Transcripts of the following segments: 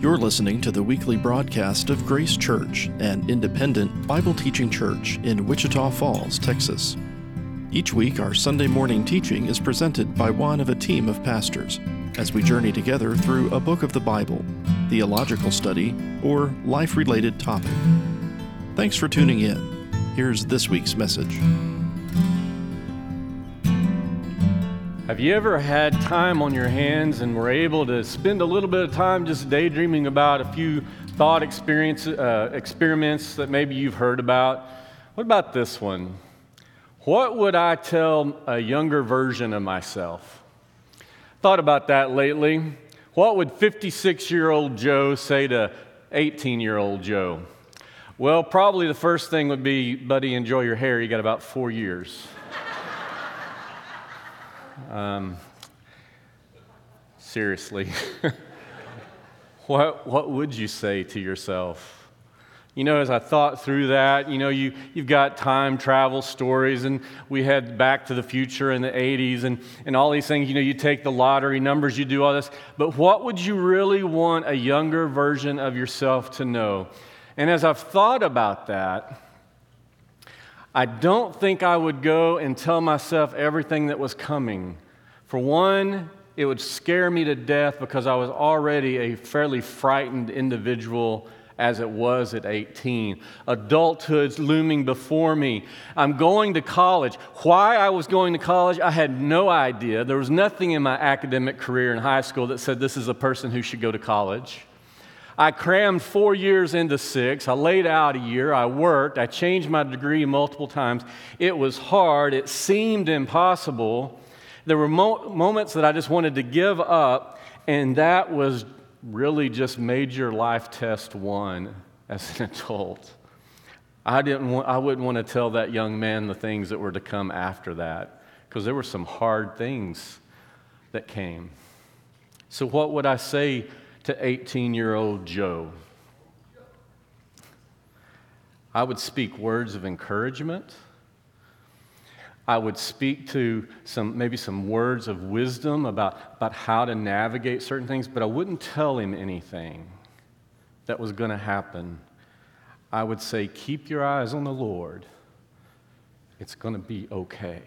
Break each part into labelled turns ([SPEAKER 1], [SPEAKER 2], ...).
[SPEAKER 1] You're listening to the weekly broadcast of Grace Church, an independent Bible teaching church in Wichita Falls, Texas. Each week, our Sunday morning teaching is presented by one of a team of pastors as we journey together through a book of the Bible, theological study, or life-related topic. Thanks for tuning in. Here's this week's message.
[SPEAKER 2] Have you ever had time on your hands and were able to spend a little bit of time just daydreaming about a few thought experiments that maybe you've heard about? What about this one? What would I tell a younger version of myself? Thought about that lately. What would 56-year-old Joe say to 18-year-old Joe? Well, probably the first thing would be, buddy, enjoy your hair. You got about 4 years. Seriously, what would you say to yourself? You know, as I thought through that, you know, you've got time travel stories, and we had Back to the Future in the 80s and all these things. You know, you take the lottery numbers, you do all this, but what would you really want a younger version of yourself to know? And as I've thought about that, I don't think I would go and tell myself everything that was coming. For one, it would scare me to death because I was already a fairly frightened individual as it was at 18. Adulthood's looming before me. I'm going to college. Why I was going to college, I had no idea. There was nothing in my academic career in high school that said this is a person who should go to college. I crammed 4 years into 6. I laid out a year. I worked. I changed my degree multiple times. It was hard. It seemed impossible. There were moments that I just wanted to give up, and that was really just major life test 1 as an adult. I wouldn't want to tell that young man the things that were to come after that, because there were some hard things that came. So what would I say to 18-year-old Joe? I would speak words of encouragement. I would speak to maybe some words of wisdom about how to navigate certain things, but I wouldn't tell him anything that was going to happen. I would say, keep your eyes on the Lord. It's going to be okay.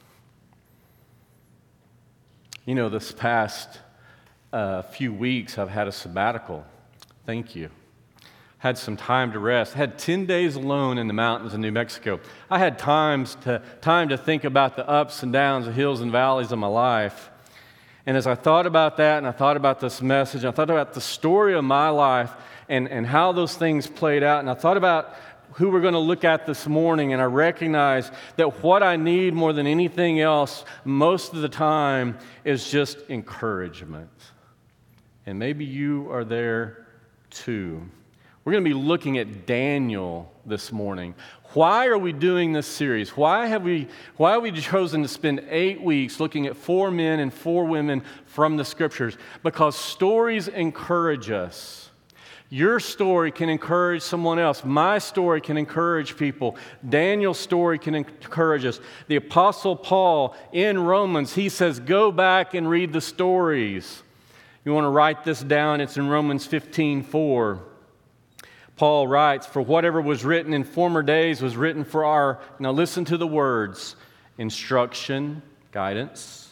[SPEAKER 2] You know, this past few weeks, I've had a sabbatical. Thank you. Had some time to rest. Had 10 days alone in the mountains of New Mexico. I had time to think about the ups and downs, the hills and valleys of my life. And as I thought about that, and I thought about this message, I thought about the story of my life and how those things played out, and I thought about who we're going to look at this morning, and I recognize that what I need more than anything else most of the time is just encouragement. And maybe you are there too. We're going to be looking at Daniel this morning. Why are we doing this series? Why have we chosen to spend 8 weeks looking at 4 men and 4 women from the Scriptures? Because stories encourage us. Your story can encourage someone else. My story can encourage people. Daniel's story can encourage us. The Apostle Paul in Romans, he says, go back and read the stories. You want to write this down? It's in Romans 15:4. Paul writes, for whatever was written in former days was written for our, now listen to the words, instruction, guidance,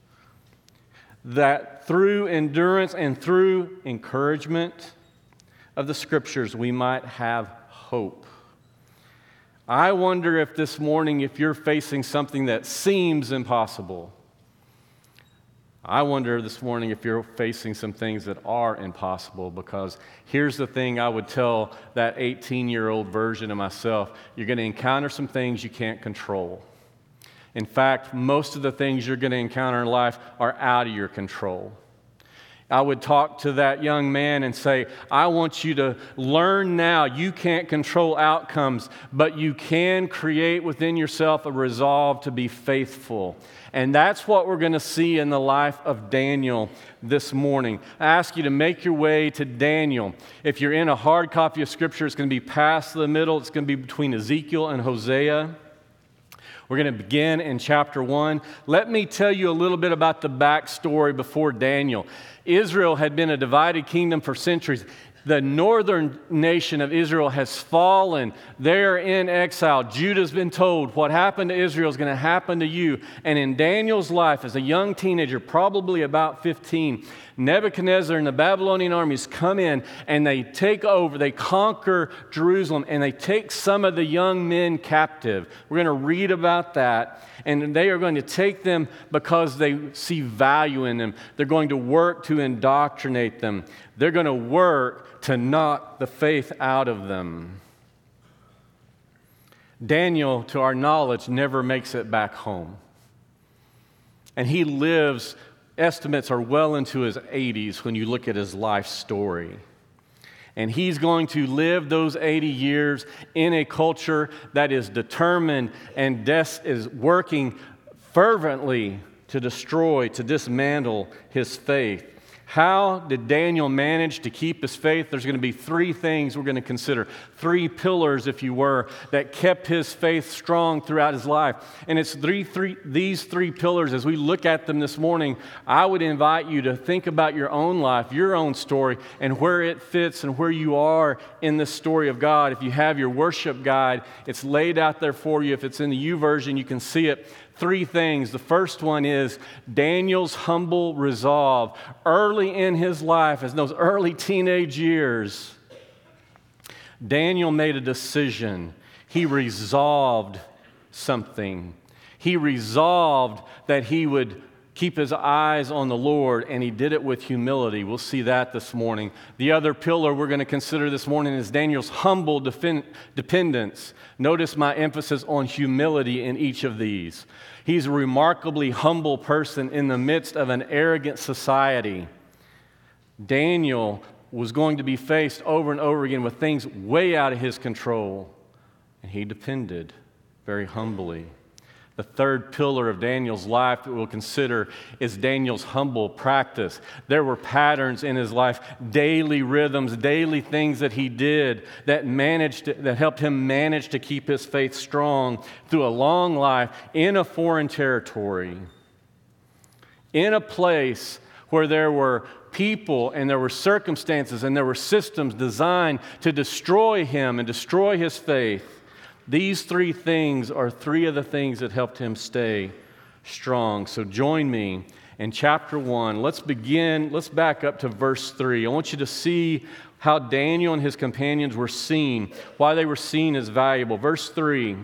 [SPEAKER 2] that through endurance and through encouragement of the Scriptures we might have hope. I wonder if this morning, if you're facing something that seems impossible, I wonder this morning if you're facing some things that are impossible, because here's the thing I would tell that 18-year-old version of myself. You're going to encounter some things you can't control. In fact, most of the things you're going to encounter in life are out of your control. I would talk to that young man and say, I want you to learn now. You can't control outcomes, but you can create within yourself a resolve to be faithful. And that's what we're going to see in the life of Daniel this morning. I ask you to make your way to Daniel. If you're in a hard copy of Scripture, it's going to be past the middle. It's going to be between Ezekiel and Hosea. We're going to begin in chapter 1. Let me tell you a little bit about the backstory before Daniel. Israel had been a divided kingdom for centuries. The northern nation of Israel has fallen. They're in exile. Judah's been told what happened to Israel is going to happen to you. And in Daniel's life, as a young teenager, probably about 15, Nebuchadnezzar and the Babylonian armies come in and they take over, they conquer Jerusalem, and they take some of the young men captive. We're going to read about that. And they are going to take them because they see value in them. They're going to work to indoctrinate them. They're going to work to knock the faith out of them. Daniel, to our knowledge, never makes it back home. And he lives, estimates are well into his 80s when you look at his life story. And he's going to live those 80 years in a culture that is determined and is working fervently to destroy, to dismantle his faith. How did Daniel manage to keep his faith? There's going to be three things we're going to consider. Three pillars, if you were, that kept his faith strong throughout his life. And it's these three pillars, as we look at them this morning, I would invite you to think about your own life, your own story, and where it fits and where you are in the story of God. If you have your worship guide, it's laid out there for you. If it's in the YouVersion, you can see it. Three things. The first one is Daniel's humble resolve. Early in his life, as in those early teenage years, Daniel made a decision. He resolved something. He resolved that he would keep his eyes on the Lord, and he did it with humility. We'll see that this morning. The other pillar we're going to consider this morning is Daniel's humble dependence. Notice my emphasis on humility in each of these. He's a remarkably humble person in the midst of an arrogant society. Daniel was going to be faced over and over again with things way out of his control, and he depended very humbly. The third pillar of Daniel's life that we'll consider is Daniel's humble practice. There were patterns in his life, daily rhythms, daily things that he did that helped him manage to keep his faith strong through a long life in a foreign territory, in a place where there were people and there were circumstances and there were systems designed to destroy him and destroy his faith. These three things are three of the things that helped him stay strong. So join me in chapter 1. Let's back up to verse 3. I want you to see how Daniel and his companions were seen, why they were seen as valuable. Verse 3.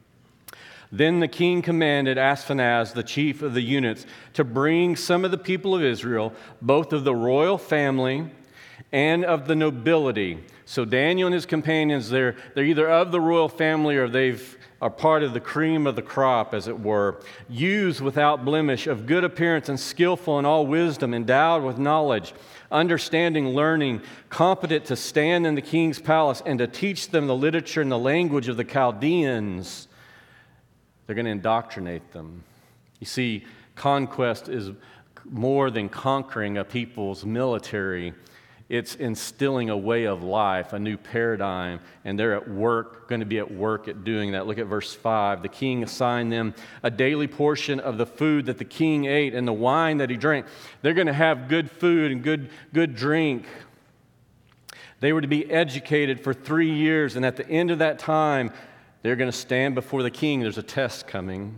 [SPEAKER 2] Then the king commanded Ashpenaz, the chief of the eunuchs, to bring some of the people of Israel, both of the royal family and of the nobility. So Daniel and his companions, they're either of the royal family or are part of the cream of the crop, as it were. Youths without blemish, of good appearance and skillful in all wisdom, endowed with knowledge, understanding, learning, competent to stand in the king's palace and to teach them the literature and the language of the Chaldeans. They're going to indoctrinate them. You see, conquest is more than conquering a people's military. It's instilling a way of life, a new paradigm, and they're going to be at work at doing that. Look at verse 5. The king assigned them a daily portion of the food that the king ate and the wine that he drank. They're going to have good food and good drink. They were to be educated for 3 years, and at the end of that time, they're going to stand before the king. There's a test coming.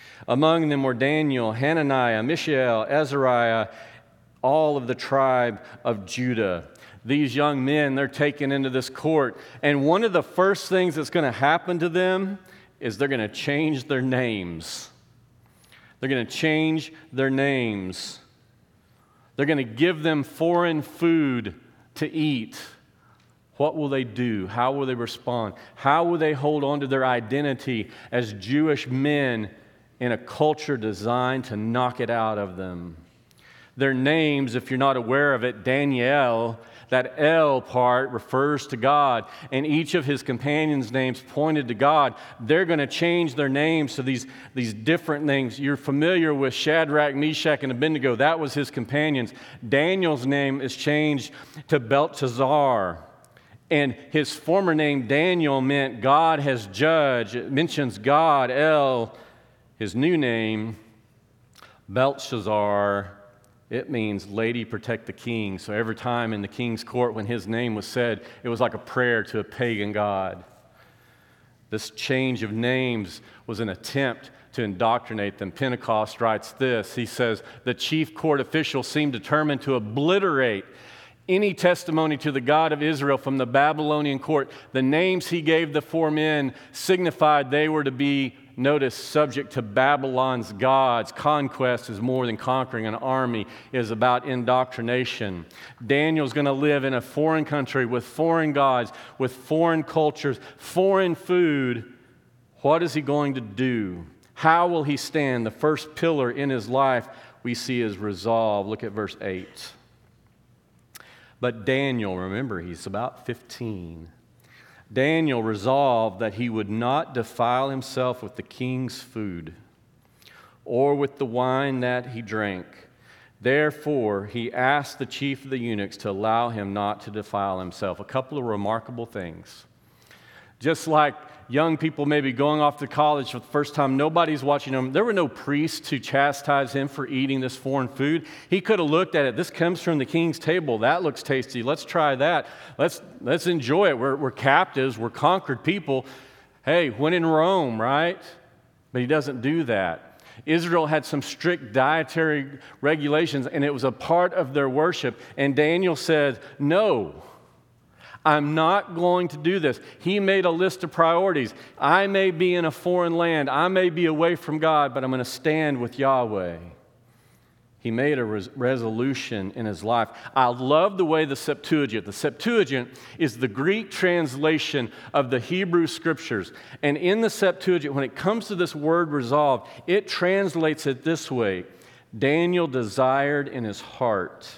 [SPEAKER 2] Among them were Daniel, Hananiah, Mishael, Azariah, all of the tribe of Judah. These young men, they're taken into this court. And one of the first things that's going to happen to them is they're going to change their names. They're going to change their names. They're going to give them foreign food to eat. What will they do? How will they respond? How will they hold on to their identity as Jewish men in a culture designed to knock it out of them? Their names, if you're not aware of it, Daniel, that L part refers to God, and each of his companions' names pointed to God. They're going to change their names to these different names. You're familiar with Shadrach, Meshach, and Abednego. That was his companions. Daniel's name is changed to Belteshazzar, and his former name, Daniel, meant God has judged. It mentions God, El, His new name, Belshazzar, it means lady protect the king. So every time in the king's court when his name was said, it was like a prayer to a pagan god. This change of names was an attempt to indoctrinate them. Pentecost writes this. He says, the chief court official seemed determined to obliterate any testimony to the God of Israel from the Babylonian court. The names he gave the four men signified they were to be, notice, subject to Babylon's gods. Conquest is more than conquering an army. It is about indoctrination. Daniel's going to live in a foreign country with foreign gods, with foreign cultures, foreign food. What is he going to do? How will he stand? The first pillar in his life we see is resolve. Look at verse 8. But Daniel, remember, he's about 15. Daniel resolved that he would not defile himself with the king's food or with the wine that he drank. Therefore, he asked the chief of the eunuchs to allow him not to defile himself. A couple of remarkable things. Just like young people maybe going off to college for the first time, nobody's watching them. There were no priests to chastise him for eating this foreign food. He could have looked at it. This comes from the king's table. That looks tasty. Let's try that. Let's enjoy it. We're captives. We're conquered people. Hey, when in Rome, right? But he doesn't do that. Israel had some strict dietary regulations, and it was a part of their worship. And Daniel said, no, I'm not going to do this. He made a list of priorities. I may be in a foreign land. I may be away from God, but I'm going to stand with Yahweh. He made a resolution in his life. I love the way the Septuagint is the Greek translation of the Hebrew Scriptures. And in the Septuagint, when it comes to this word resolve, it translates it this way. Daniel desired in his heart.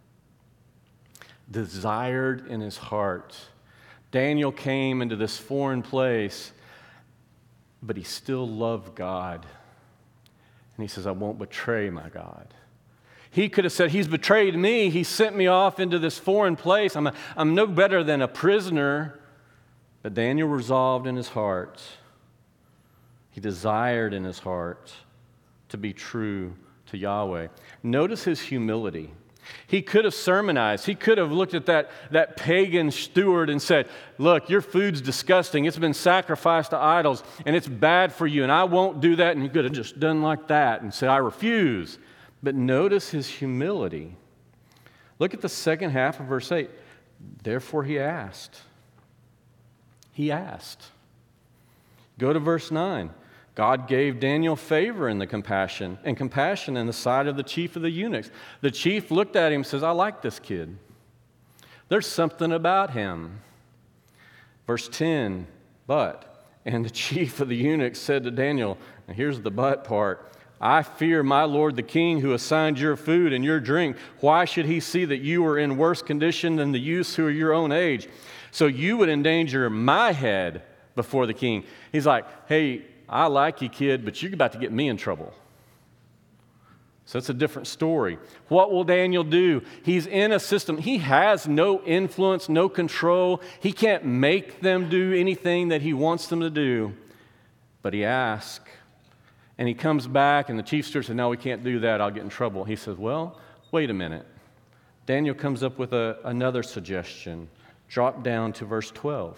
[SPEAKER 2] Desired in his heart. Daniel came into this foreign place, but he still loved God. And he says, I won't betray my God. He could have said, he's betrayed me. He sent me off into this foreign place. I'm no better than a prisoner. But Daniel resolved in his heart. He desired in his heart to be true to Yahweh. Notice his humility. He could have sermonized. He could have looked at that pagan steward and said, look, your food's disgusting. It's been sacrificed to idols, and it's bad for you, and I won't do that. And he could have just done like that and said, I refuse. But notice his humility. Look at the second half of verse 8. Therefore he asked. He asked. Go to verse 9. God gave Daniel favor in compassion in the sight of the chief of the eunuchs. The chief looked at him and says, I like this kid. There's something about him. Verse 10, and the chief of the eunuchs said to Daniel, and here's the but part, I fear my lord the king who assigned your food and your drink. Why should he see that you are in worse condition than the youths who are your own age? So you would endanger my head before the king. He's like, hey, I like you, kid, but you're about to get me in trouble. So that's a different story. What will Daniel do? He's in a system. He has no influence, no control. He can't make them do anything that he wants them to do. But he asks, and he comes back, and the chief steward says, no, we can't do that. I'll get in trouble. He says, well, wait a minute. Daniel comes up with another suggestion. Drop down to verse 12.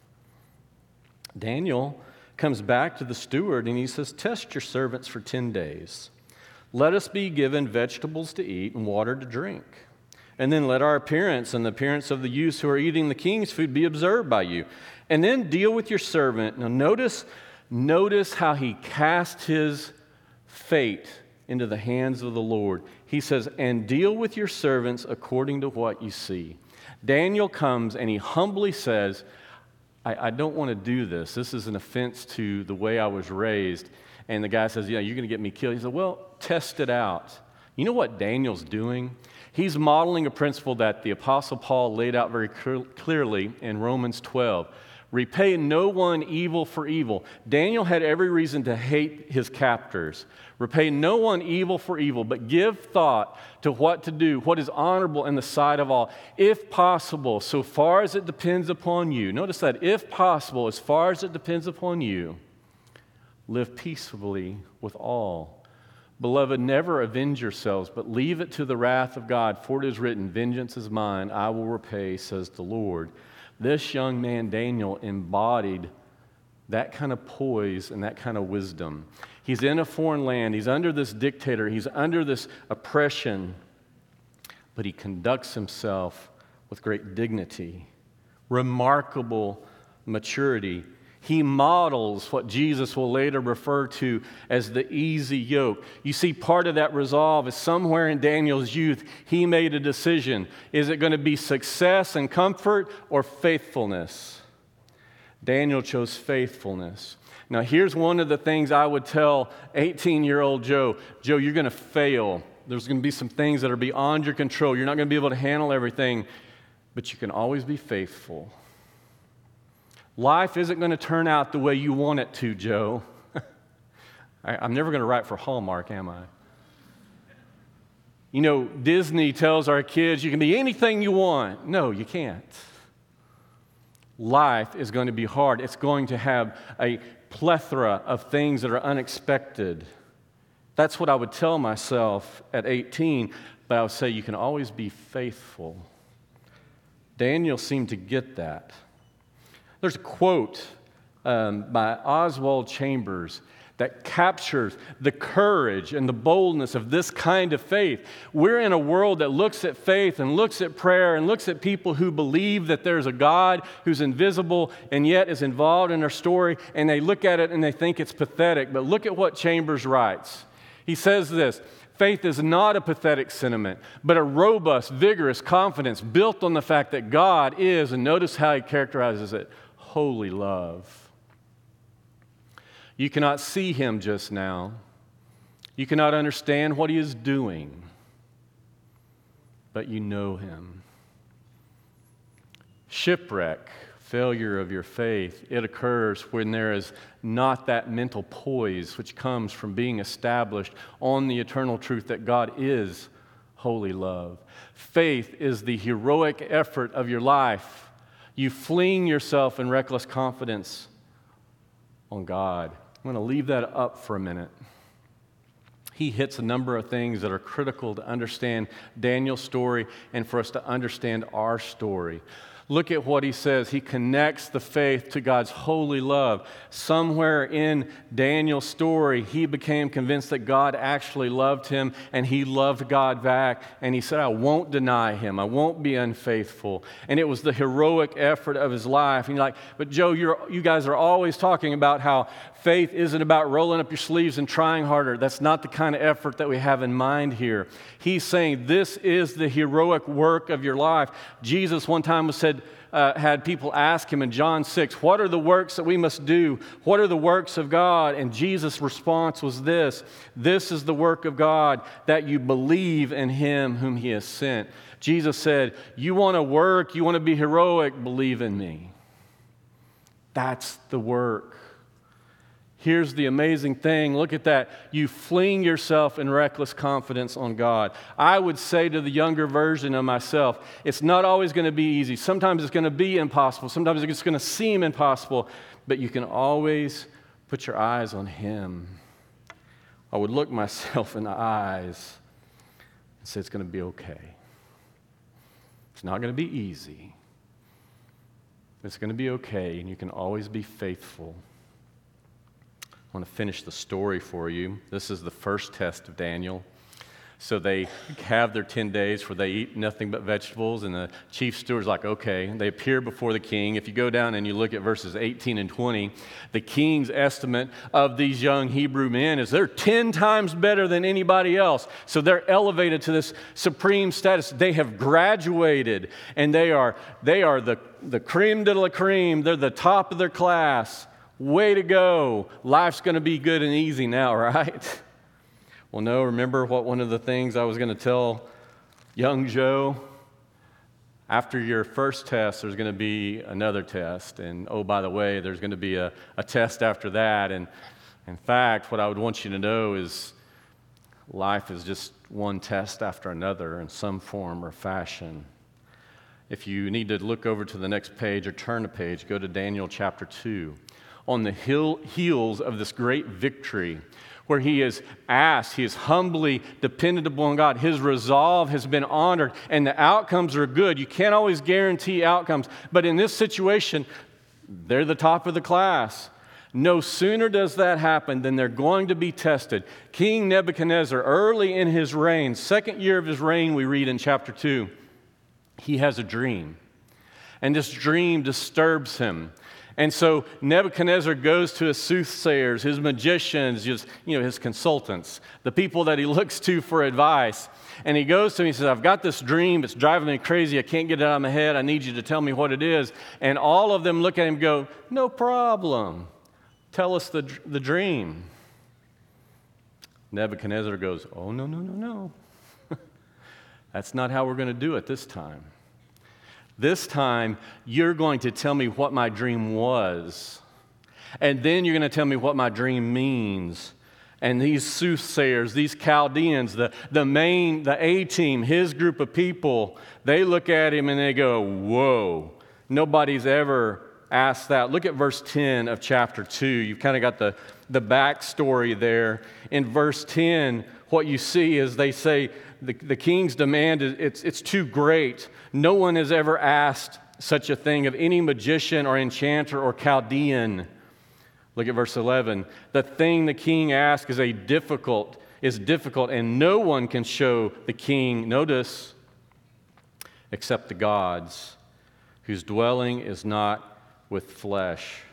[SPEAKER 2] Daniel comes back to the steward, and he says, test your servants for 10 days. Let us be given vegetables to eat and water to drink. And then let our appearance and the appearance of the youths who are eating the king's food be observed by you. And then deal with your servant. Now notice how he cast his fate into the hands of the Lord. He says, and deal with your servants according to what you see. Daniel comes and he humbly says, I don't want to do this. This is an offense to the way I was raised. And the guy says, yeah, you're going to get me killed. He said, well, test it out. You know what Daniel's doing? He's modeling a principle that the Apostle Paul laid out very clearly in Romans 12. Repay no one evil for evil. Daniel had every reason to hate his captors. Repay no one evil for evil, but give thought to what to do, what is honorable in the sight of all. If possible, so far as it depends upon you. Notice that, if possible, as far as it depends upon you, live peaceably with all. Beloved, never avenge yourselves, but leave it to the wrath of God, for it is written, vengeance is mine, I will repay, says the Lord. This young man, Daniel, embodied that kind of poise and that kind of wisdom. He's in a foreign land. He's under this dictator. He's under this oppression. But he conducts himself with great dignity, remarkable maturity. He models what Jesus will later refer to as the easy yoke. You see, part of that resolve is somewhere in Daniel's youth, he made a decision. Is it going to be success and comfort or faithfulness? Daniel chose faithfulness. Now, here's one of the things I would tell 18-year-old Joe. Joe, you're going to fail. There's going to be some things that are beyond your control. You're not going to be able to handle everything, but you can always be faithful. Life isn't going to turn out the way you want it to, Joe. I'm never going to write for Hallmark, am I? You know, Disney tells our kids, you can be anything you want. No, you can't. Life is going to be hard. It's going to have a plethora of things that are unexpected. That's what I would tell myself at 18, but I would say you can always be faithful. Daniel seemed to get that. There's a quote by Oswald Chambers that captures the courage and the boldness of this kind of faith. We're in a world that looks at faith and looks at prayer and looks at people who believe that there's a God who's invisible and yet is involved in our story, and they look at it and they think it's pathetic. But look at what Chambers writes. He says this, faith is not a pathetic sentiment, but a robust, vigorous confidence built on the fact that God is, and notice how he characterizes it, holy love. You cannot see him just now. You cannot understand what he is doing, but you know him. Shipwreck, failure of your faith, it occurs when there is not that mental poise which comes from being established on the eternal truth that God is holy love. Faith is the heroic effort of your life. You fling yourself in reckless confidence on God. I'm going to leave that up for a minute. He hits a number of things that are critical to understand Daniel's story and for us to understand our story. Look at what he says. He connects the faith to God's holy love. Somewhere in Daniel's story, he became convinced that God actually loved him, and he loved God back. And he said, I won't deny him. I won't be unfaithful. And it was the heroic effort of his life. And you're like, but Joe, you guys are always talking about how faith isn't about rolling up your sleeves and trying harder. That's not the kind of effort that we have in mind here. He's saying this is the heroic work of your life. Jesus one time had people ask him in John 6, what are the works that we must do? What are the works of God? And Jesus' response was this is the work of God, that you believe in him whom he has sent. Jesus said, you want to work, you want to be heroic, believe in me. That's the work. Here's the amazing thing. Look at that. You fling yourself in reckless confidence on God. I would say to the younger version of myself, it's not always going to be easy. Sometimes it's going to be impossible. Sometimes it's going to seem impossible. But you can always put your eyes on him. I would look myself in the eyes and say it's going to be okay. It's not going to be easy. It's going to be okay, and you can always be faithful. I want to finish the story for you. This is the first test of Daniel. So they have their 10 days where they eat nothing but vegetables, and the chief steward's like, okay. They appear before the king. If you go down and you look at verses 18 and 20, the king's estimate of these young Hebrew men is they're 10 times better than anybody else. So they're elevated to this supreme status. They have graduated, and they are the creme de la creme. They're the top of their class. Way to go. Life's going to be good and easy now, right? Well, no, remember what one of the things I was going to tell young Joe? After your first test, there's going to be another test. And oh, by the way, there's going to be a test after that. And in fact, what I would want you to know is life is just one test after another in some form or fashion. If you need to look over to the next page or turn a page, go to Daniel chapter 2. on the heels of this great victory, where he is humbly dependent upon God. His resolve has been honored, and the outcomes are good. You can't always guarantee outcomes, but in this situation, they're the top of the class. No sooner does that happen than they're going to be tested. King Nebuchadnezzar, early in his reign, second year of his reign, we read in chapter 2, he has a dream. And this dream disturbs him. And so Nebuchadnezzar goes to his soothsayers, his magicians, his consultants, the people that he looks to for advice. And he goes to them, he says, I've got this dream, it's driving me crazy, I can't get it out of my head, I need you to tell me what it is. And all of them look at him and go, no problem, tell us the dream. Nebuchadnezzar goes, oh, no. That's not how we're going to do it this time. This time, you're going to tell me what my dream was. And then you're going to tell me what my dream means. And these soothsayers, these Chaldeans, the A-team, his group of people, they look at him and they go, whoa, nobody's ever asked that. Look at verse 10 of chapter 2. You've kind of got the backstory there. In verse 10, what you see is they say the king's demand is it's too great. No one has ever asked such a thing of any magician or enchanter or Chaldean. Look at verse 11. The thing the king asks is difficult, and no one can show the king, notice, except the gods, whose dwelling is not with flesh.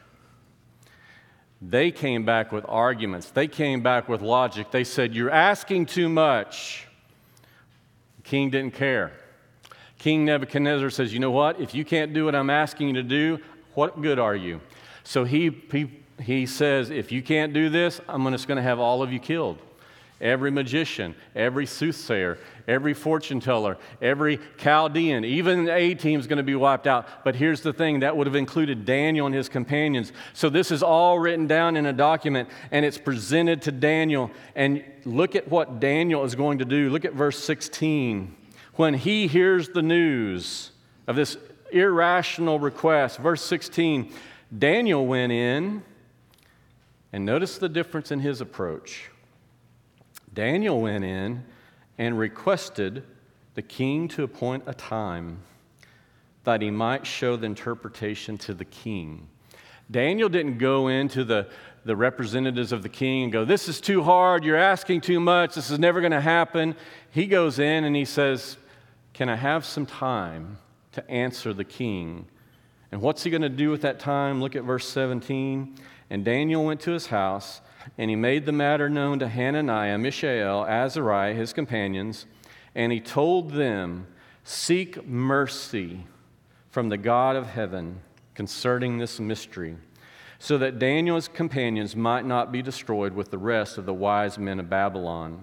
[SPEAKER 2] They came back with arguments. They came back with logic. They said, you're asking too much. The king didn't care. King Nebuchadnezzar says, you know what? If you can't do what I'm asking you to do, what good are you? So he says, if you can't do this, I'm just going to have all of you killed. Every magician, every soothsayer, every fortune teller, every Chaldean, even the A-team is going to be wiped out. But here's the thing, that would have included Daniel and his companions. So this is all written down in a document, and it's presented to Daniel. And look at what Daniel is going to do. Look at verse 16. When he hears the news of this irrational request, verse 16, Daniel went in, and notice the difference in his approach. Daniel went in and requested the king to appoint a time that he might show the interpretation to the king. Daniel didn't go into the representatives of the king and go, this is too hard, you're asking too much, this is never going to happen. He goes in and he says, can I have some time to answer the king? And what's he going to do with that time? Look at verse 17. And Daniel went to his house, and he made the matter known to Hananiah, Mishael, Azariah, his companions, and he told them, seek mercy from the God of heaven concerning this mystery, so that Daniel's companions might not be destroyed with the rest of the wise men of Babylon.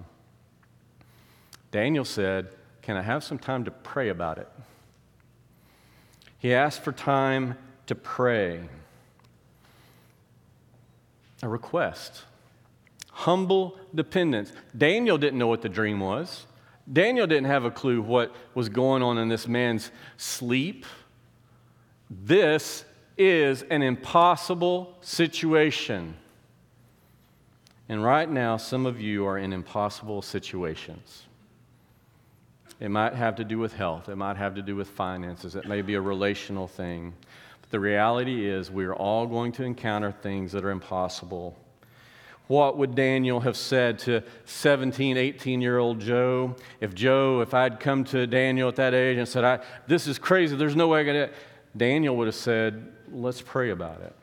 [SPEAKER 2] Daniel said, can I have some time to pray about it? He asked for time to pray. A request. Humble dependence. Daniel didn't know what the dream was. Daniel didn't have a clue what was going on in this man's sleep. This is an impossible situation. And right now, some of you are in impossible situations. It might have to do with health. It might have to do with finances. It may be a relational thing. But the reality is we're all going to encounter things that are impossible. What would Daniel have said to 17, 18-year-old Joe? If I'd come to Daniel at that age and said, this is crazy, there's no way I can do it. Daniel would have said, let's pray about it.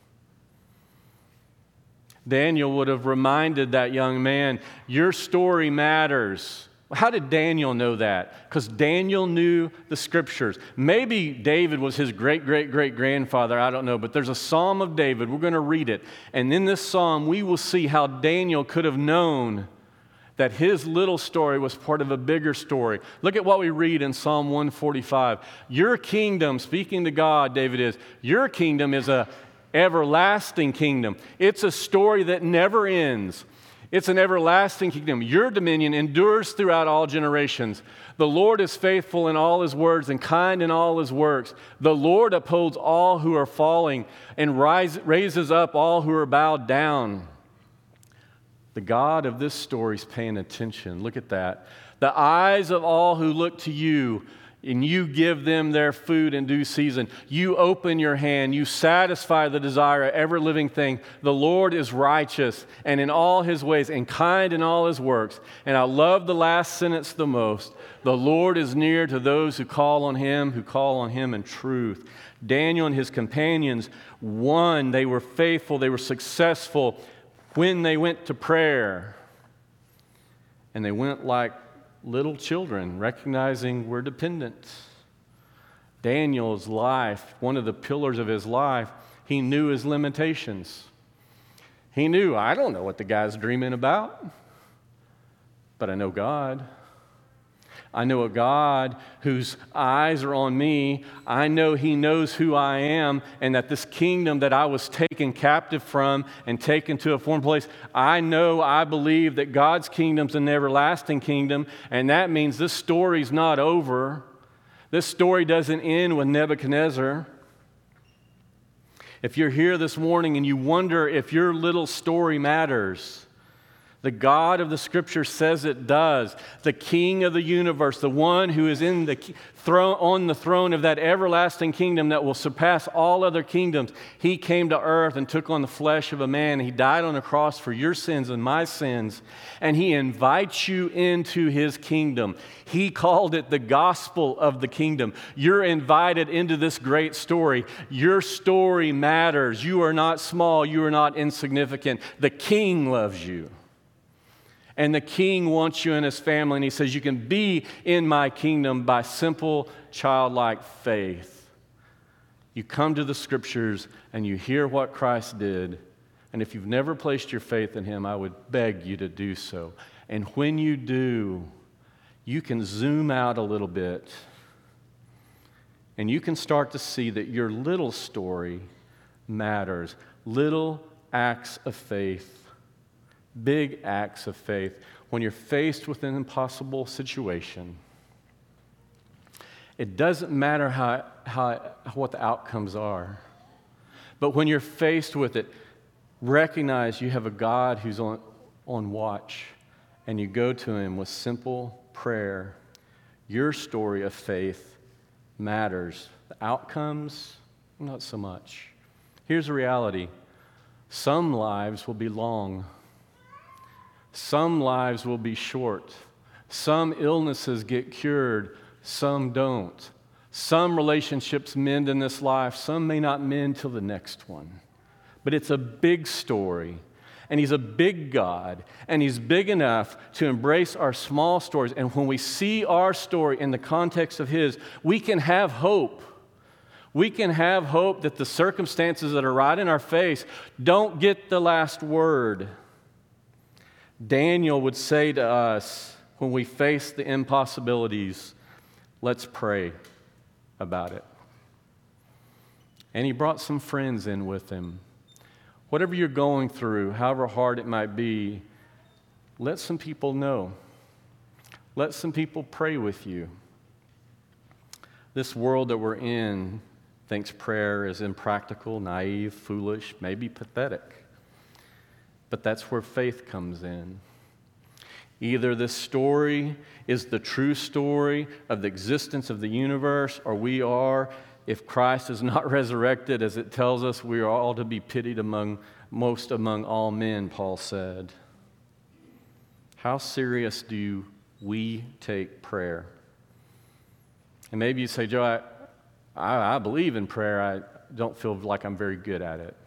[SPEAKER 2] Daniel would have reminded that young man, your story matters. How did Daniel know that? Because Daniel knew the scriptures. Maybe David was his great-great-great-grandfather, I don't know, but there's a Psalm of David. We're going to read it. And in this psalm, we will see how Daniel could have known that his little story was part of a bigger story. Look at what we read in Psalm 145. Your kingdom, speaking to God, David is, your kingdom is an everlasting kingdom. It's a story that never ends. It's an everlasting kingdom. Your dominion endures throughout all generations. The Lord is faithful in all his words and kind in all his works. The Lord upholds all who are falling and raises up all who are bowed down. The God of this story is paying attention. Look at that. The eyes of all who look to you, and you give them their food in due season. You open your hand. You satisfy the desire of every living thing. The Lord is righteous and in all his ways and kind in all his works. And I love the last sentence the most. The Lord is near to those who call on him in truth. Daniel and his companions won. They were faithful. They were successful when they went to prayer. And they went like little children, recognizing we're dependent. Daniel's life, one of the pillars of his life, he knew his limitations. He knew, I don't know what the guy's dreaming about, but I know God. I know a God whose eyes are on me. I know he knows who I am, and that this kingdom that I was taken captive from and taken to a foreign place, I believe that God's kingdom's an everlasting kingdom, and that means this story's not over. This story doesn't end with Nebuchadnezzar. If you're here this morning and you wonder if your little story matters, the God of the Scripture says it does. The King of the universe, the one who is on the throne of that everlasting kingdom that will surpass all other kingdoms, he came to earth and took on the flesh of a man. He died on a cross for your sins and my sins, and he invites you into his kingdom. He called it the gospel of the kingdom. You're invited into this great story. Your story matters. You are not small. You are not insignificant. The King loves you. And the King wants you in his family, and he says, you can be in my kingdom by simple, childlike faith. You come to the Scriptures, and you hear what Christ did, and if you've never placed your faith in him, I would beg you to do so. And when you do, you can zoom out a little bit, and you can start to see that your little story matters. Little acts of faith. Big acts of faith. When you're faced with an impossible situation, it doesn't matter what the outcomes are. But when you're faced with it, recognize you have a God who's on watch, and you go to him with simple prayer. Your story of faith matters. The outcomes, not so much. Here's the reality. Some lives will be long. Some lives will be short. Some illnesses get cured, some don't. Some relationships mend in this life, some may not mend till the next one. But it's a big story, and he's a big God, and he's big enough to embrace our small stories. And when we see our story in the context of his, we can have hope. We can have hope that the circumstances that are right in our face don't get the last word. Daniel would say to us, when we face the impossibilities, let's pray about it. And he brought some friends in with him. Whatever you're going through, however hard it might be, let some people know. Let some people pray with you. This world that we're in thinks prayer is impractical, naive, foolish, maybe pathetic. But that's where faith comes in. Either this story is the true story of the existence of the universe, or we are, if Christ is not resurrected, as it tells us, we are all to be pitied among all men, Paul said. How serious do we take prayer? And maybe you say, Joe, I believe in prayer. I don't feel like I'm very good at it.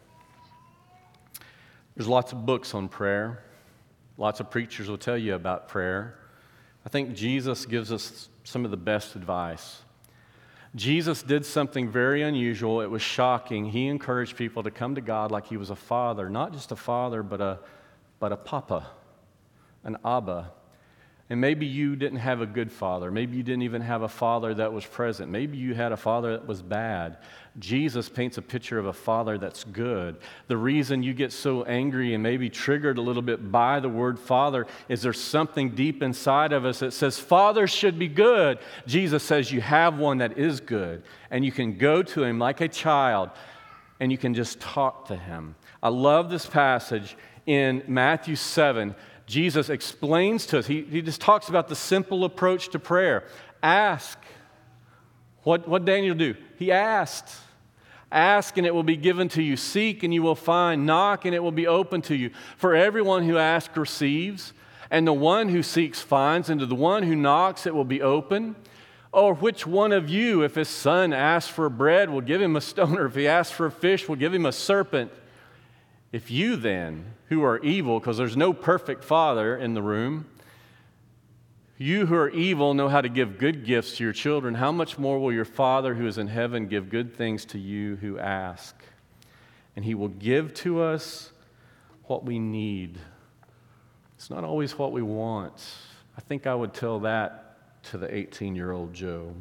[SPEAKER 2] There's lots of books on prayer. Lots of preachers will tell you about prayer. I think Jesus gives us some of the best advice. Jesus did something very unusual. It was shocking. He encouraged people to come to God like he was a father, not just a father, but a papa, an Abba. And maybe you didn't have a good father. Maybe you didn't even have a father that was present. Maybe you had a father that was bad. Jesus paints a picture of a father that's good. The reason you get so angry and maybe triggered a little bit by the word father is there's something deep inside of us that says fathers should be good. Jesus says you have one that is good, and you can go to him like a child, and you can just talk to him. I love this passage in Matthew 7. Jesus explains to us, he just talks about the simple approach to prayer. Ask. What Daniel do? He asked. Ask and it will be given to you. Seek and you will find. Knock and it will be open to you. For everyone who asks receives, and the one who seeks finds, and to the one who knocks it will be open. Or which one of you, if his son asks for bread, will give him a stone, or if he asks for a fish, will give him a serpent? If you then, who are evil, because there's no perfect father in the room, you who are evil know how to give good gifts to your children, how much more will your Father who is in heaven give good things to you who ask? And he will give to us what we need. It's not always what we want. I think I would tell that to the 18-year-old Joe.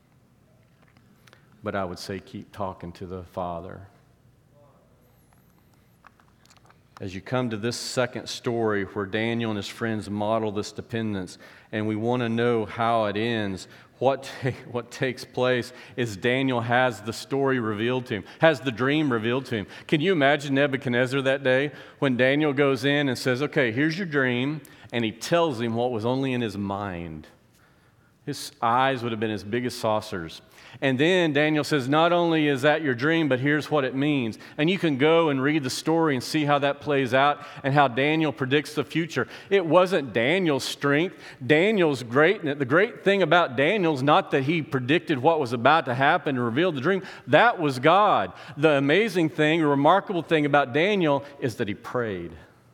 [SPEAKER 2] But I would say keep talking to the Father. As you come to this second story where Daniel and his friends model this dependence, and we want to know how it ends, what takes place is Daniel has the story revealed to him, has the dream revealed to him. Can you imagine Nebuchadnezzar that day when Daniel goes in and says, okay, here's your dream, and he tells him what was only in his mind. His eyes would have been as big as saucers. And then Daniel says, not only is that your dream, but here's what it means. And you can go and read the story and see how that plays out and how Daniel predicts the future. It wasn't Daniel's strength. Daniel's great. The great thing about Daniel is not that he predicted what was about to happen and revealed the dream. That was God. The amazing thing, the remarkable thing about Daniel is that he prayed.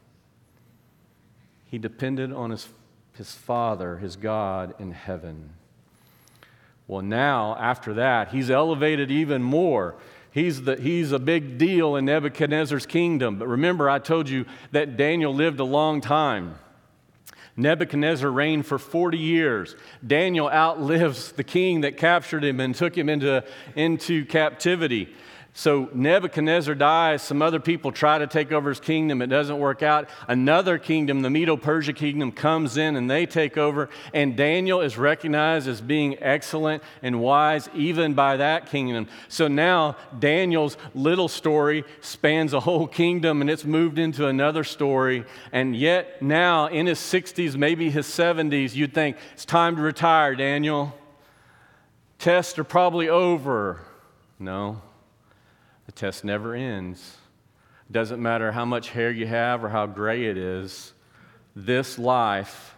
[SPEAKER 2] He depended on his Father, his God in heaven. Well, now, after that, he's elevated even more. He's a big deal in Nebuchadnezzar's kingdom. But remember, I told you that Daniel lived a long time. Nebuchadnezzar reigned for 40 years. Daniel outlives the king that captured him and took him into captivity. So Nebuchadnezzar dies. Some other people try to take over his kingdom. It doesn't work out. Another kingdom, the Medo-Persia kingdom, comes in and they take over. And Daniel is recognized as being excellent and wise even by that kingdom. So now Daniel's little story spans a whole kingdom and it's moved into another story. And yet now in his 60s, maybe his 70s, you'd think it's time to retire, Daniel. Tests are probably over. No. The test never ends. Doesn't matter how much hair you have or how gray it is. This life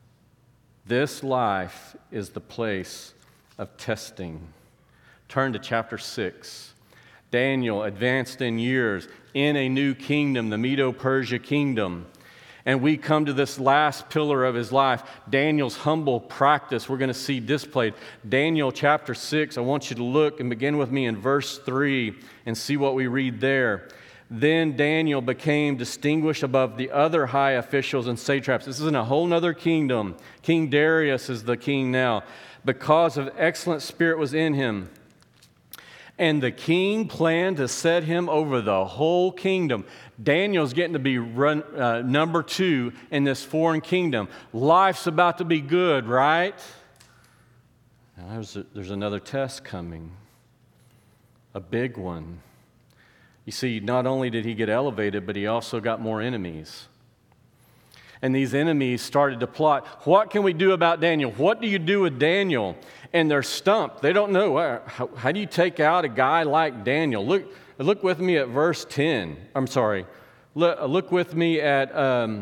[SPEAKER 2] is the place of testing. Turn to chapter 6. Daniel advanced in years in a new kingdom, the Medo-Persia kingdom. And we come to this last pillar of his life, Daniel's humble practice. We're going to see displayed. Daniel chapter 6, I want you to look and begin with me in verse 3 and see what we read there. Then Daniel became distinguished above the other high officials and satraps. This is in a whole other kingdom. King Darius is the king now. Because of excellent spirit was in him. And the king planned to set him over the whole kingdom. Daniel's getting to be number 2 in this foreign kingdom. Life's about to be good, right? Now there's another test coming, a big one. You see, not only did he get elevated, but he also got more enemies. And these enemies started to plot, what can we do about Daniel? What do you do with Daniel? And they're stumped. They don't know. How do you take out a guy like Daniel? Look with me at verse 10. I'm sorry. Look with me at, I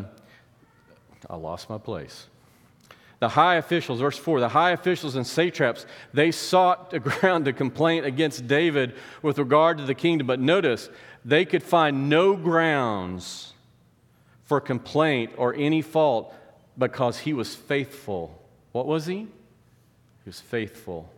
[SPEAKER 2] lost my place. The high officials, verse 4, the high officials and satraps, they sought the ground to complain against David with regard to the kingdom. But notice, they could find no grounds for complaint or any fault because he was faithful. What was he? He was faithful.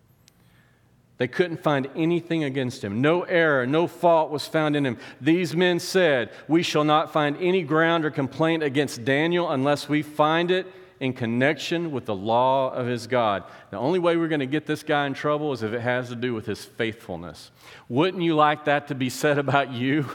[SPEAKER 2] They couldn't find anything against him. No error, no fault was found in him. These men said, we shall not find any ground or complaint against Daniel unless we find it in connection with the law of his God. The only way we're going to get this guy in trouble is if it has to do with his faithfulness. Wouldn't you like that to be said about you?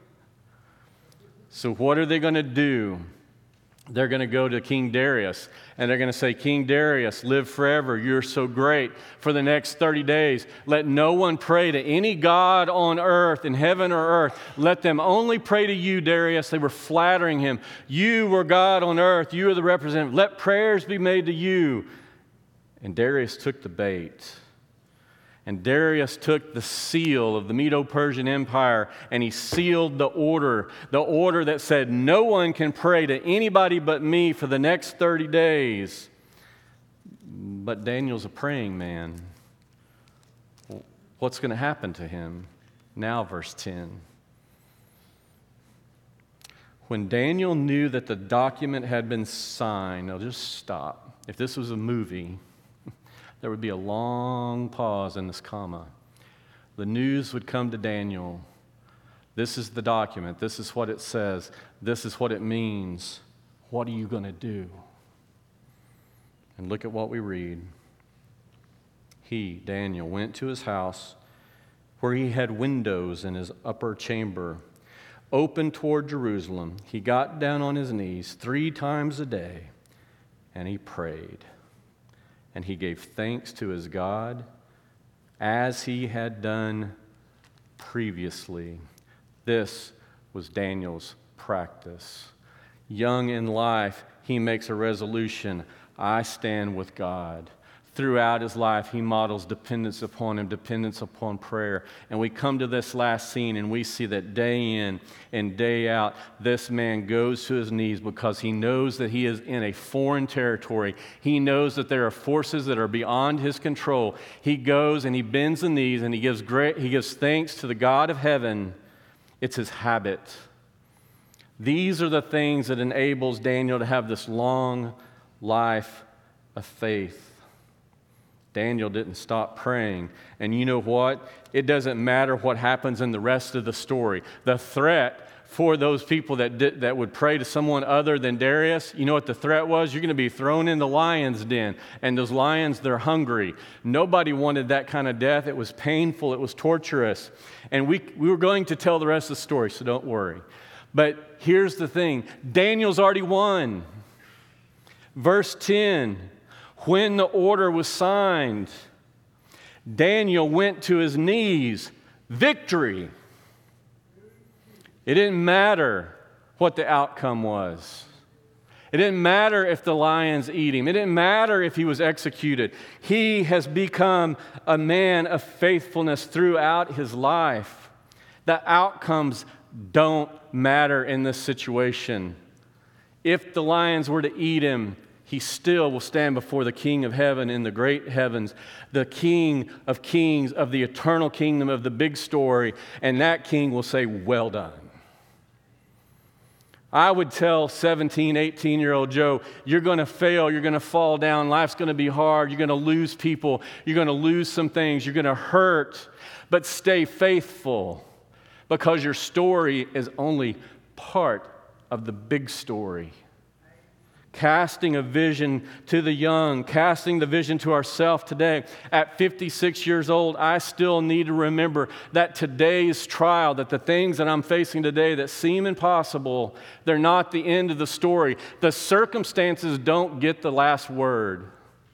[SPEAKER 2] So what are they going to do? They're going to go to King Darius, and they're going to say, King Darius, live forever. You're so great. For the next 30 days, let no one pray to any god on earth, in heaven or earth. Let them only pray to you, Darius. They were flattering him. You were God on earth. You are the representative. Let prayers be made to you. And Darius took the bait. And Darius took the seal of the Medo-Persian Empire, and he sealed the order that said no one can pray to anybody but me for the next 30 days. But Daniel's a praying man. What's going to happen to him? Now, verse 10. When Daniel knew that the document had been signed, I'll just stop. If this was a movie, there would be a long pause in this comma. The news would come to Daniel. This is the document. This is what it says. This is what it means. What are you going to do? And look at what we read. He, Daniel, went to his house where he had windows in his upper chamber, open toward Jerusalem. He got down on his knees 3 times a day, and he prayed. And he gave thanks to his God as he had done previously. This was Daniel's practice. Young in life, he makes a resolution. I stand with God. Throughout his life, he models dependence upon him, dependence upon prayer. And we come to this last scene and we see that day in and day out, this man goes to his knees because he knows that he is in a foreign territory. He knows that there are forces that are beyond his control. He goes and he bends the knees and he gives thanks to the God of heaven. It's his habit. These are the things that enables Daniel to have this long life of faith. Daniel didn't stop praying. And you know what? It doesn't matter what happens in the rest of the story. The threat for those people that would pray to someone other than Darius, you know what the threat was? You're going to be thrown in the lion's den. And those lions, they're hungry. Nobody wanted that kind of death. It was painful. It was torturous. And we were going to tell the rest of the story, so don't worry. But here's the thing. Daniel's already won. Verse 10. When the order was signed, Daniel went to his knees. Victory. It didn't matter what the outcome was. It didn't matter if the lions eat him. It didn't matter if he was executed. He has become a man of faithfulness throughout his life. The outcomes don't matter in this situation. If the lions were to eat him, he still will stand before the King of heaven in the great heavens, the King of kings of the eternal kingdom of the big story, and that king will say, well done. I would tell 17, 18-year-old Joe, you're going to fail, you're going to fall down, life's going to be hard, you're going to lose people, you're going to lose some things, you're going to hurt, but stay faithful because your story is only part of the big story. Casting a vision to the young, casting the vision to ourselves today. At 56 years old, I still need to remember that today's trial, that the things that I'm facing today that seem impossible, they're not the end of the story. The circumstances don't get the last word.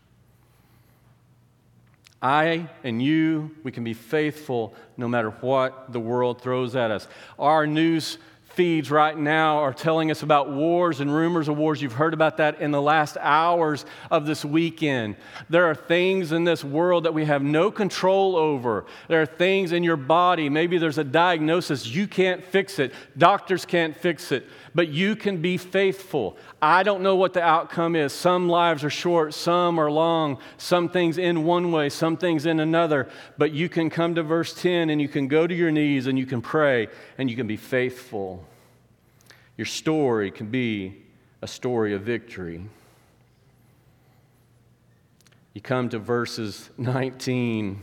[SPEAKER 2] I and you, we can be faithful no matter what the world throws at us. Our news feeds right now are telling us about wars and rumors of wars. You've heard about that in the last hours of this weekend. There are things in this world that we have no control over. There are things in your body. Maybe there's a diagnosis. You can't fix it. Doctors can't fix it. But you can be faithful. I don't know what the outcome is. Some lives are short, some are long, some things in one way, some things in another. But you can come to verse 10 and you can go to your knees and you can pray and you can be faithful. Your story can be a story of victory. You come to verses 19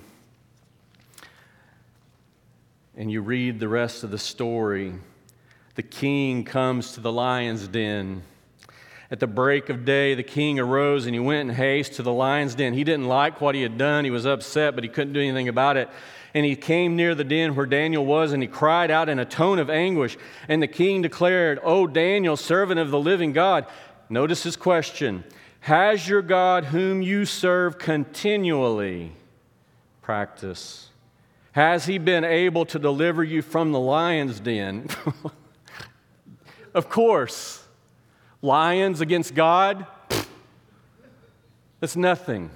[SPEAKER 2] and you read the rest of the story. The king comes to the lion's den, At the break of day, the king arose and he went in haste to the lion's den. He didn't like what he had done. He was upset, but he couldn't do anything about it. And he came near the den where Daniel was, and he cried out in a tone of anguish. And the king declared, "O Daniel, servant of the living God," notice his question, "has your God whom you serve continually practice? Has he been able to deliver you from the lion's den?" Of course. Lions against God? That's nothing.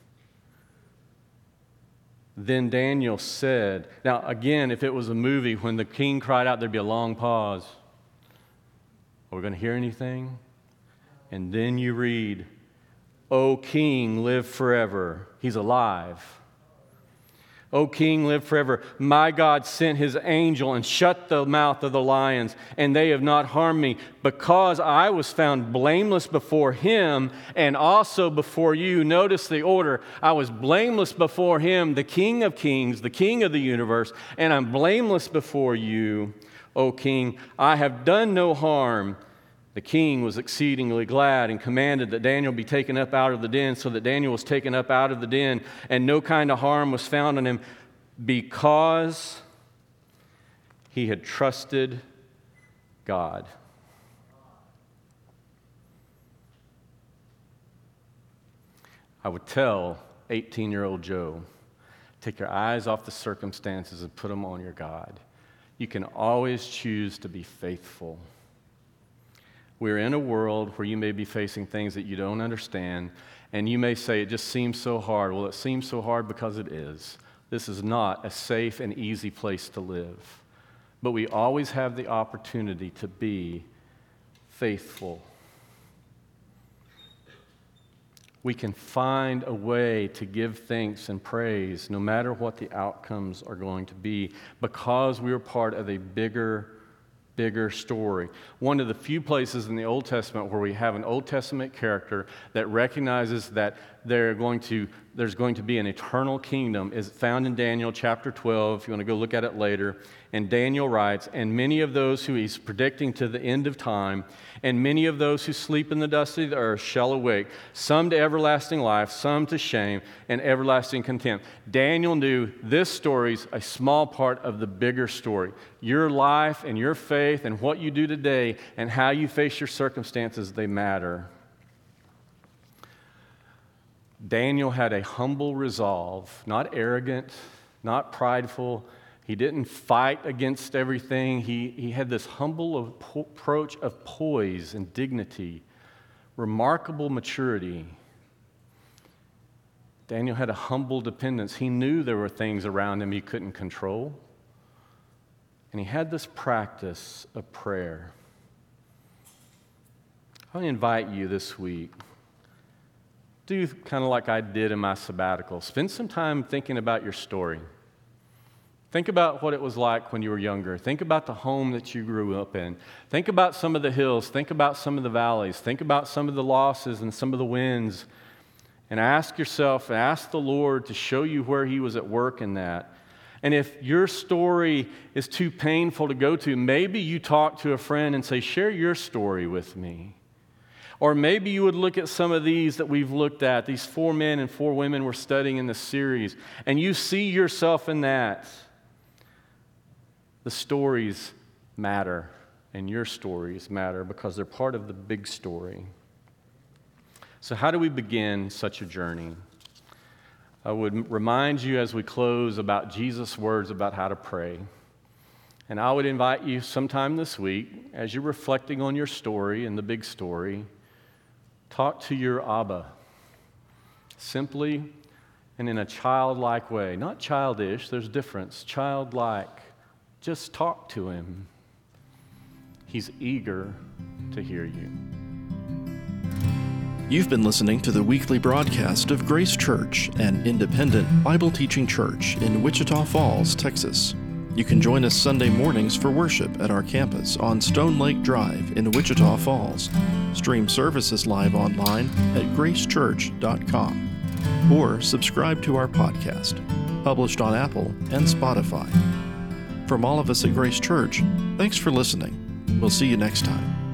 [SPEAKER 2] Then Daniel said, now again, if it was a movie, when the king cried out, there'd be a long pause. Are we going to hear anything? And then you read, "O king, live forever." He's alive. "O king, live forever. My God sent his angel and shut the mouth of the lions, and they have not harmed me, because I was found blameless before him and also before you." Notice the order. I was blameless before him, the King of kings, the King of the universe, and I'm blameless before you, O king. I have done no harm. The king was exceedingly glad and commanded that Daniel be taken up out of the den. So that Daniel was taken up out of the den, and no kind of harm was found on him, because he had trusted God. I would tell 18-year-old Joe, take your eyes off the circumstances and put them on your God. You can always choose to be faithful. We're in a world where you may be facing things that you don't understand, and you may say, "It just seems so hard." Well, it seems so hard because it is. This is not a safe and easy place to live. But we always have the opportunity to be faithful. We can find a way to give thanks and praise no matter what the outcomes are going to be, because we are part of a bigger story. One of the few places in the Old Testament where we have an Old Testament character that recognizes that there's going to be an eternal kingdom is found in Daniel chapter 12. If you want to go look at it later. And Daniel writes, "And many of those who," he's predicting to the end of time, "and many of those who sleep in the dust of the earth shall awake, some to everlasting life, some to shame and everlasting contempt." Daniel knew this story's a small part of the bigger story. Your life and your faith and what you do today and how you face your circumstances, they matter. Daniel had a humble resolve, not arrogant, not prideful. He didn't fight against everything. He had this humble approach of poise and dignity, remarkable maturity. Daniel had a humble dependence. He knew there were things around him he couldn't control. And he had this practice of prayer. I invite you this week, do kind of like I did in my sabbatical. Spend some time thinking about your story. Think about what it was like when you were younger. Think about the home that you grew up in. Think about some of the hills. Think about some of the valleys. Think about some of the losses and some of the wins. And ask yourself, ask the Lord to show you where He was at work in that. And if your story is too painful to go to, maybe you talk to a friend and say, "Share your story with me." Or maybe you would look at some of these that we've looked at, these 4 men and 4 women we're studying in this series, and you see yourself in that. The stories matter, and your stories matter because they're part of the big story. So how do we begin such a journey? I would remind you as we close about Jesus' words about how to pray. And I would invite you sometime this week, as you're reflecting on your story and the big story, talk to your Abba, simply and in a childlike way. Not childish, there's difference, childlike. Just talk to Him. He's eager to hear you.
[SPEAKER 1] You've been listening to the weekly broadcast of Grace Church, an independent Bible teaching church in Wichita Falls, Texas. You can join us Sunday mornings for worship at our campus on Stone Lake Drive in Wichita Falls. Stream services live online at gracechurch.com or subscribe to our podcast, published on Apple and Spotify. From all of us at Grace Church, thanks for listening. We'll see you next time.